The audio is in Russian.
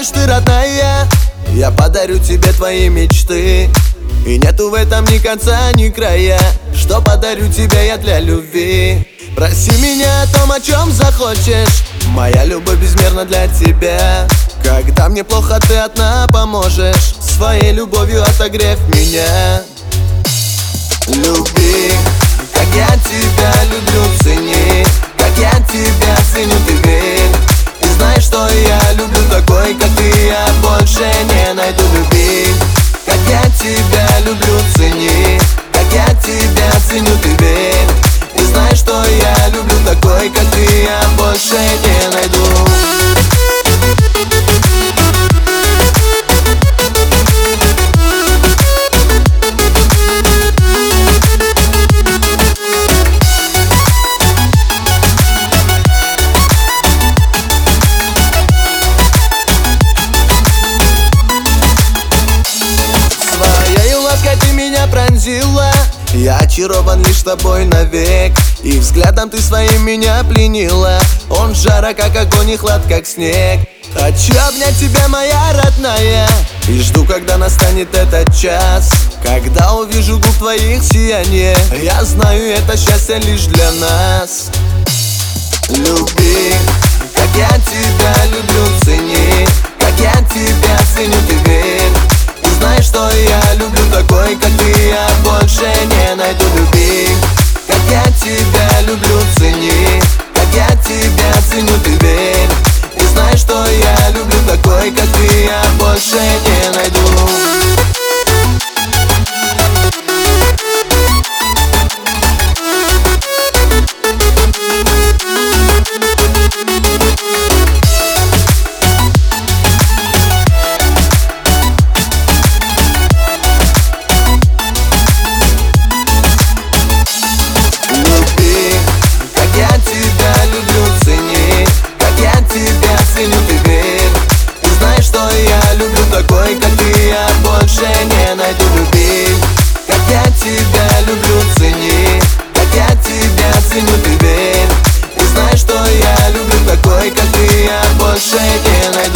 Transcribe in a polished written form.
знаешь, ты родная, я подарю тебе твои мечты. И нету в этом ни конца, ни края. Что подарю тебе я для любви? Проси меня о том, о чем захочешь. Моя любовь безмерна для тебя. Когда мне плохо, ты одна поможешь. Своей любовью отогрев меня. Люби, как я тебя люблю, цени, как я тебя ценю, ты верь. И знай, что я люблю такой, как ты, я больше не найду. Люби, как я тебя люблю, цени, как я тебя ценю, ты верь. И знай, что я люблю такой, как ты, я больше не найду. Ты меня пронзила, я очарован лишь тобой навек. И взглядом ты своим меня пленила. Он жара, как огонь, и хлад, как снег. Хочу обнять тебя, моя родная, и жду, когда настанет этот час. Когда увижу губ твоих сияние, я знаю, это счастье лишь для нас. Люби, как я тебя люблю, цени, как я тебя ценю, ты верь. Знай, что я люблю такой, как ты, я больше не найду. Люби, как я тебя люблю, цени, как я тебя ценю, ты верь. И знай, что я люблю такой, как ты, я больше не найду. Такой, как ты, я больше не найду. Люби, как я тебя люблю, цени, как я тебя ценю, ты верь. И знай, что я люблю такой, как ты, я больше не найду.